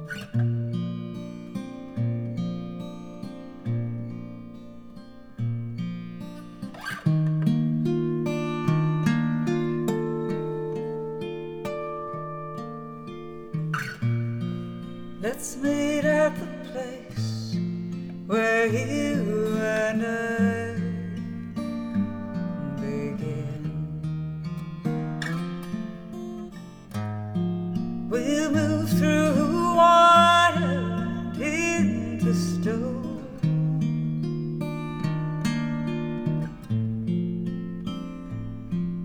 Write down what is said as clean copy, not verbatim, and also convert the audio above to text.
Let's meet at the place where you and I begin. We'll move through